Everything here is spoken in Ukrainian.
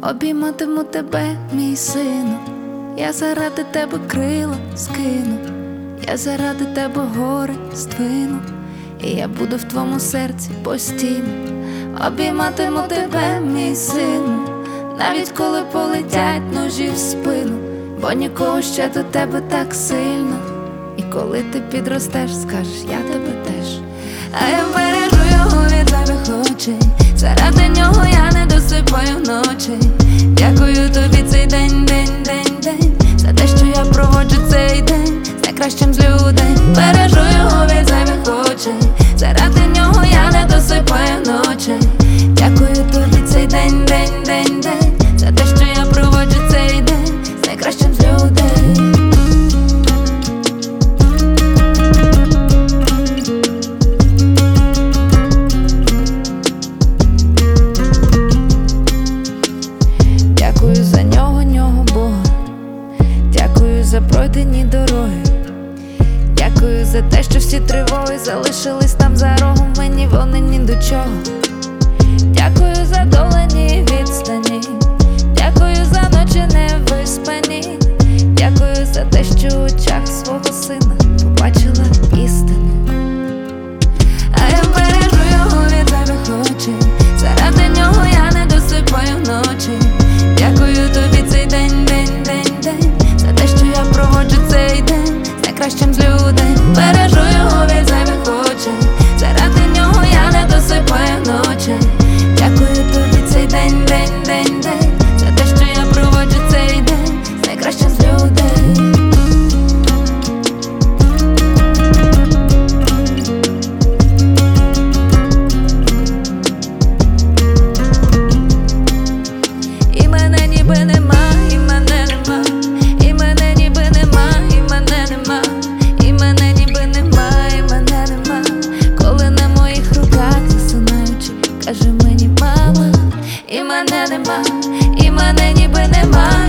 Обійматиму тебе, мій сину, я заради тебе крила скину, я заради тебе гори здвину, і я буду в твоєму серці постійно. Обійматиму тебе, мій сину, навіть коли полетять ножі в спину, бо нікого ще до тебе так сильно. І коли ти підростеш, скажеш, я тебе теж. А я бережу його від зайвих очей, заради нього я не досипаю вночі. Дякую тобі цей день, за те, що я проводжу цей день з найкращим з людей. Бережу його від зайвих очей, заради нього я не досипаю вночі. Дякую тобі цей день, за те, що я проводжу цей день з найкращим з людей. Дякую за нього, Бога, дякую за пройдені дороги, дякую за те, що всі тривоги залишились там за рогом, мені вони ні до чого. Дякую за долані відстані, дякую за ночі невиспані, дякую за те, що в очах свого сина побачила істину. А я бережу його від зайвих очей, заради нього я не досипаю вночі. Дякую тобі цей день, за те, що я проводжу цей день з найкращим з людей. Бережу його від зайвих очей, заради нього я не досипаю вночі. Дякую тобі цей день, за те, що я проводжу цей день з найкращим з людей. І мене ніби нема, і мене нема, і мене ніби нема, і мене нема, і мене ніби нема, і мене нема. Коли на моїх руках засинаючи, каже мені мама, і мене нема, і мене ніби нема.